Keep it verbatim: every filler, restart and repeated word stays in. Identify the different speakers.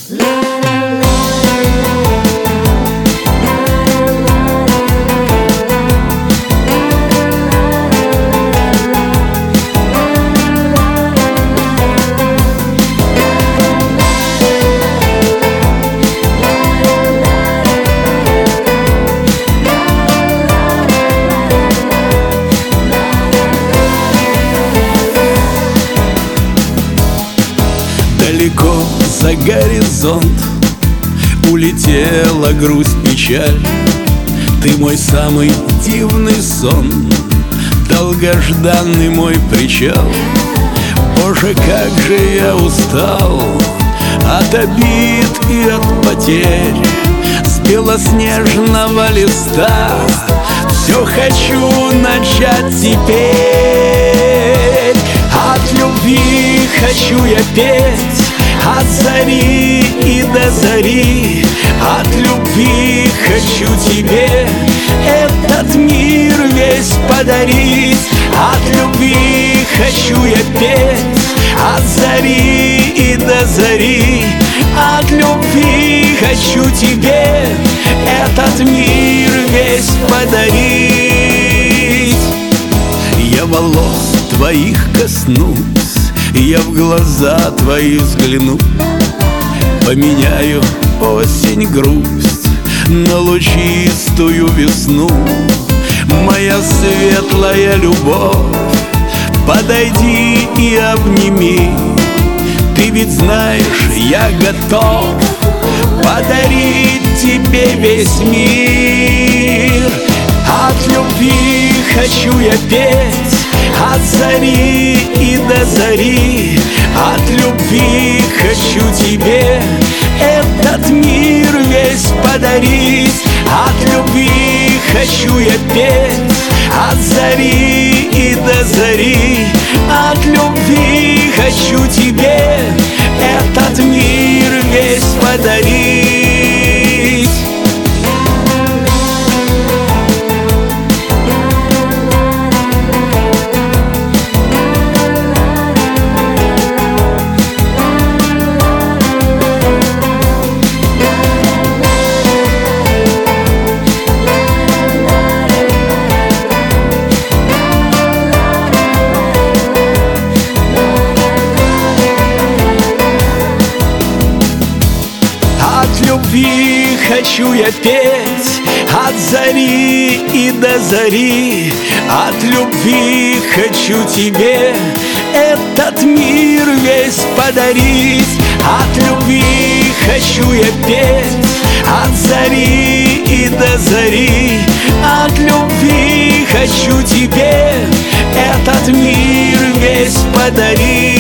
Speaker 1: Далеко за горизонт улетела грусть, печаль. Ты мой самый дивный сон, долгожданный мой причал. Боже, как же я устал от обид и от потерь. С белоснежного листа все хочу начать теперь. От любви хочу я петь, от зари и до зари. От любви хочу тебе этот мир весь подарить. От любви хочу я петь, от зари и до зари. От любви хочу тебе этот мир весь подарить. Я волос твоих коснусь, я в глаза твои взгляну, поменяю осень грусть на лучистую весну. Моя светлая любовь, подойди и обними. Ты ведь знаешь, я готов подарить тебе весь мир. От любви хочу я петь, от зари и до зари. От любви хочу тебе этот мир весь подарить. От любви хочу я петь, от зари и до зари. От любви хочу тебе этот мир весь подарить. От любви хочу я петь, от зари и до зари. От любви хочу тебе этот мир весь подарить. От любви хочу я петь, от зари и до зари. От любви хочу тебе этот мир весь подарить.